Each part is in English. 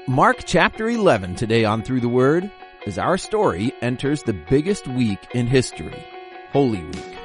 Mark chapter 11 today on Through the Word, as our story enters the biggest week in history, Holy Week.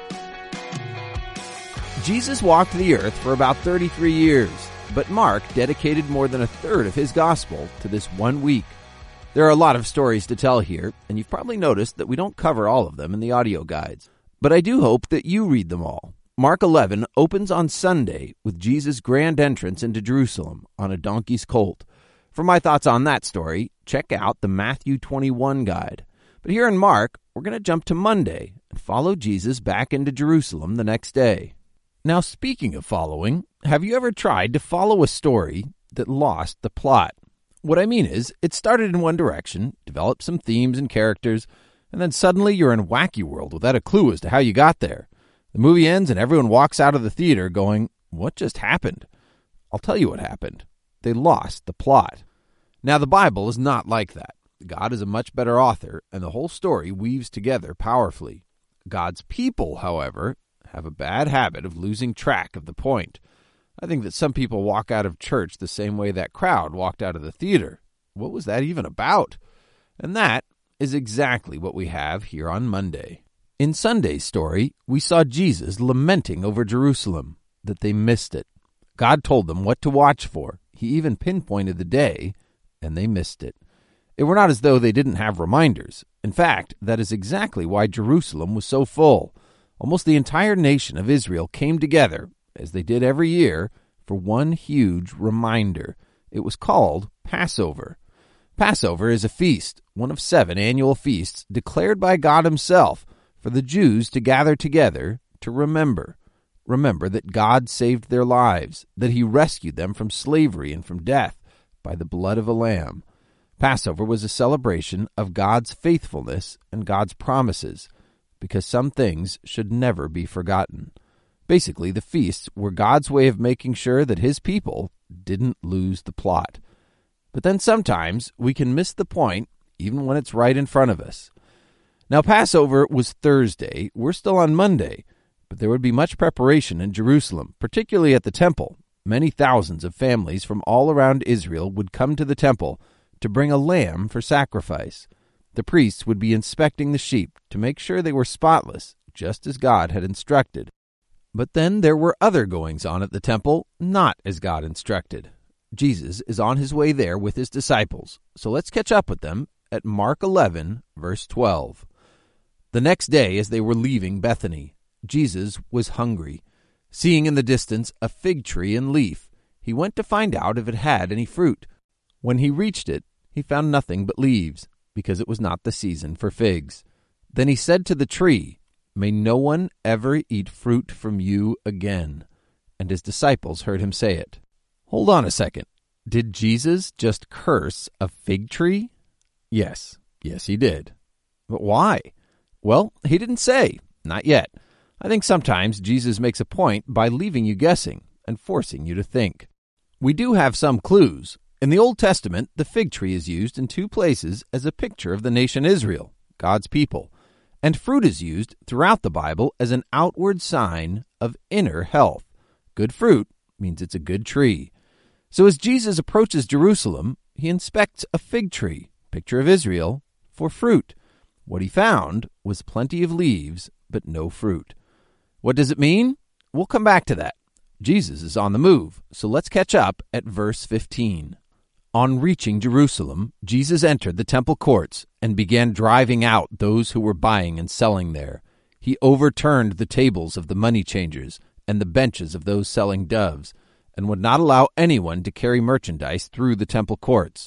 Jesus walked the earth for about 33 years, but Mark dedicated more than a third of his gospel to this 1 week. There are a lot of stories to tell here, and you've probably noticed that we don't cover all of them in the audio guides. But I do hope that you read them all. Mark 11 opens on Sunday with Jesus' grand entrance into Jerusalem on a donkey's colt. For my thoughts on that story, check out the Matthew 21 guide. But here in Mark, we're going to jump to Monday and follow Jesus back into Jerusalem the next day. Now, speaking of following, have you ever tried to follow a story that lost the plot? What I mean is, it started in one direction, developed some themes and characters, and then suddenly you're in a wacky world without a clue as to how you got there. The movie ends and everyone walks out of the theater going, "What just happened?" I'll tell you what happened. They lost the plot. Now, the Bible is not like that. God is a much better author, and the whole story weaves together powerfully. God's people, however, have a bad habit of losing track of the point. I think that some people walk out of church the same way that crowd walked out of the theater. What was that even about? And that is exactly what we have here on Monday. In Sunday's story, we saw Jesus lamenting over Jerusalem, that they missed it. God told them what to watch for. He even pinpointed the day, and they missed it. It were not as though they didn't have reminders. In fact, that is exactly why Jerusalem was so full. Almost the entire nation of Israel came together, as they did every year, for one huge reminder. It was called Passover. Passover is a feast, one of 7 annual feasts declared by God himself for the Jews to gather together to remember. Remember that God saved their lives, that he rescued them from slavery and from death by the blood of a lamb. Passover was a celebration of God's faithfulness and God's promises, because some things should never be forgotten. Basically, the feasts were God's way of making sure that his people didn't lose the plot. But then sometimes we can miss the point, even when it's right in front of us. Now, Passover was Thursday. We're still on Monday. But there would be much preparation in Jerusalem, particularly at the temple. Many thousands of families from all around Israel would come to the temple to bring a lamb for sacrifice. The priests would be inspecting the sheep to make sure they were spotless, just as God had instructed. But then there were other goings-on at the temple, not as God instructed. Jesus is on his way there with his disciples, so let's catch up with them at Mark 11, verse 12. The next day, as they were leaving Bethany, Jesus was hungry. Seeing in the distance a fig tree in leaf, he went to find out if it had any fruit. When he reached it, he found nothing but leaves, because it was not the season for figs. Then he said to the tree, "May no one ever eat fruit from you again." And his disciples heard him say it. Hold on a second. Did Jesus just curse a fig tree? Yes, he did. But why? Well, he didn't say. Not yet. I think sometimes Jesus makes a point by leaving you guessing and forcing you to think. We do have some clues. In the Old Testament, the fig tree is used in 2 places as a picture of the nation Israel, God's people. And fruit is used throughout the Bible as an outward sign of inner health. Good fruit means it's a good tree. So as Jesus approaches Jerusalem, he inspects a fig tree, picture of Israel, for fruit. What he found was plenty of leaves, but no fruit. What does it mean? We'll come back to that. Jesus is on the move, so let's catch up at verse 15. On reaching Jerusalem, Jesus entered the temple courts and began driving out those who were buying and selling there. He overturned the tables of the money changers and the benches of those selling doves, and would not allow anyone to carry merchandise through the temple courts.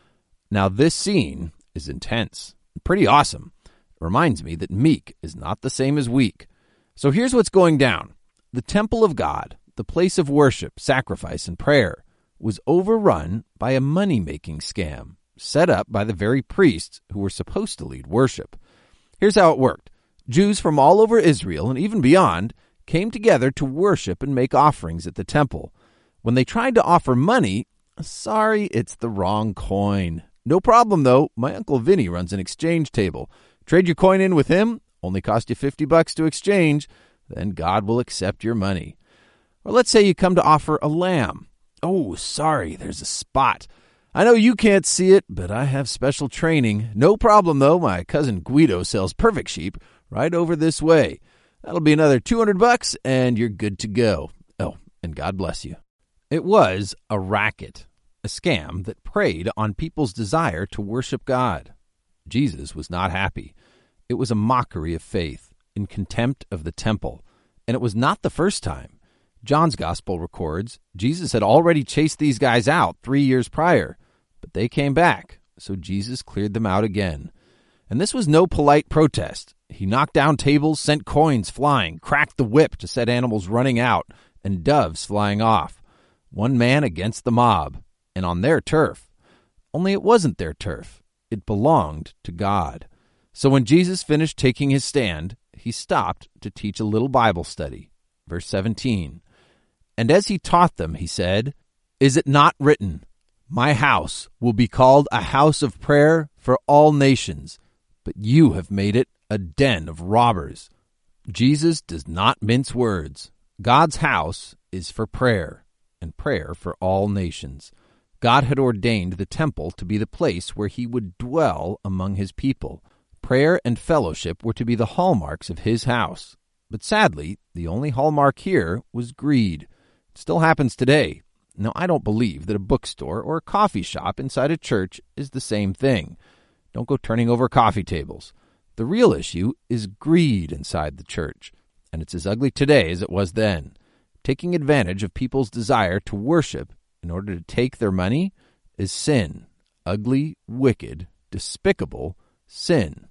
Now this scene is intense, pretty awesome. It reminds me that meek is not the same as weak. So here's what's going down. The temple of God, the place of worship, sacrifice, and prayer, was overrun by a money-making scam set up by the very priests who were supposed to lead worship. Here's how it worked. Jews from all over Israel and even beyond came together to worship and make offerings at the temple. When they tried to offer money, sorry, it's the wrong coin. No problem, though. My Uncle Vinny runs an exchange table. Trade your coin in with him. Only cost you $50 to exchange, then God will accept your money. Or let's say you come to offer a lamb. Oh, sorry, there's a spot. I know you can't see it, but I have special training. No problem, though. My cousin Guido sells Perfect Sheep right over this way. That'll be another $200, and you're good to go. Oh, and God bless you. It was a racket, a scam that preyed on people's desire to worship God. Jesus was not happy. It was a mockery of faith, in contempt of the temple. And it was not the first time. John's gospel records Jesus had already chased these guys out 3 years prior, but they came back, so Jesus cleared them out again. And this was no polite protest. He knocked down tables, sent coins flying, cracked the whip to set animals running out, and doves flying off. One man against the mob, and on their turf. Only it wasn't their turf. It belonged to God. So when Jesus finished taking his stand, he stopped to teach a little Bible study. Verse 17. And as he taught them, he said, "Is it not written, 'My house will be called a house of prayer for all nations,' but you have made it a den of robbers." Jesus does not mince words. God's house is for prayer, and prayer for all nations. God had ordained the temple to be the place where he would dwell among his people. Prayer and fellowship were to be the hallmarks of his house. But sadly, the only hallmark here was greed. It still happens today. Now, I don't believe that a bookstore or a coffee shop inside a church is the same thing. Don't go turning over coffee tables. The real issue is greed inside the church, and it's as ugly today as it was then. Taking advantage of people's desire to worship in order to take their money is sin. Ugly, wicked, despicable sin.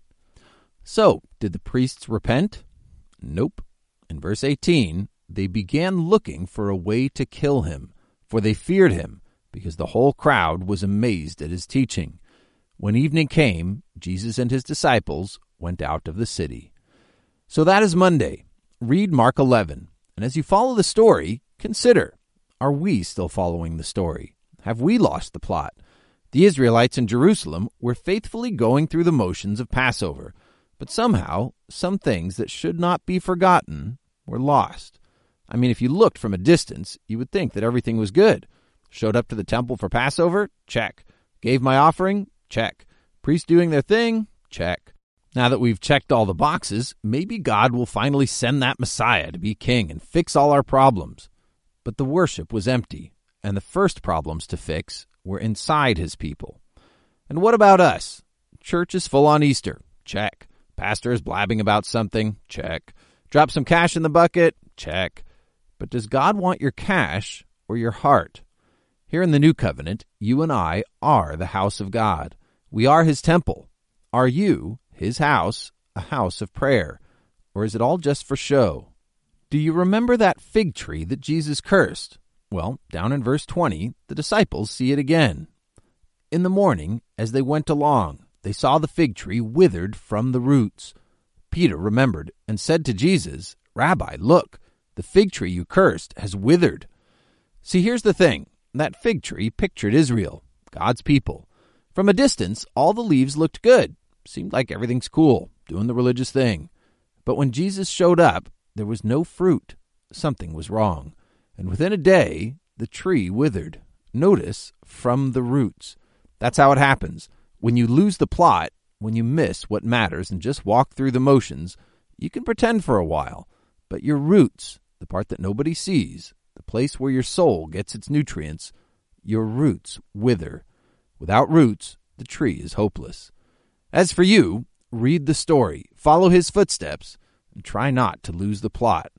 So, did the priests repent? Nope. In verse 18, they began looking for a way to kill him, for they feared him, because the whole crowd was amazed at his teaching. When evening came, Jesus and his disciples went out of the city. So that is Monday. Read Mark 11, and as you follow the story, consider, are we still following the story? Have we lost the plot? The Israelites in Jerusalem were faithfully going through the motions of Passover, but somehow, some things that should not be forgotten were lost. I mean, if you looked from a distance, you would think that everything was good. Showed up to the temple for Passover? Check. Gave my offering? Check. Priests doing their thing? Check. Now that we've checked all the boxes, maybe God will finally send that Messiah to be king and fix all our problems. But the worship was empty, and the first problems to fix were inside his people. And what about us? Church is full on Easter. Check. Pastor is blabbing about something? Check. Drop some cash in the bucket? Check. But does God want your cash or your heart? Here in the New Covenant, you and I are the house of God. We are his temple. Are you, his house, a house of prayer? Or is it all just for show? Do you remember that fig tree that Jesus cursed? Well, down in verse 20, the disciples see it again. In the morning, as they went along, they saw the fig tree withered from the roots. Peter remembered and said to Jesus, "Rabbi, look, the fig tree you cursed has withered." See, here's the thing. That fig tree pictured Israel, God's people. From a distance, all the leaves looked good. Seemed like everything's cool, doing the religious thing. But when Jesus showed up, there was no fruit. Something was wrong. And within a day, the tree withered. Notice, from the roots. That's how it happens. When you lose the plot, when you miss what matters and just walk through the motions, you can pretend for a while. But your roots, the part that nobody sees, the place where your soul gets its nutrients, your roots wither. Without roots, the tree is hopeless. As for you, read the story, follow his footsteps, and try not to lose the plot.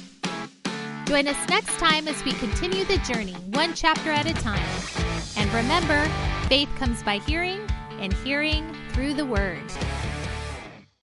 Join us next time as we continue the journey, one chapter at a time. And remember, faith comes by hearing, and hearing through the Word.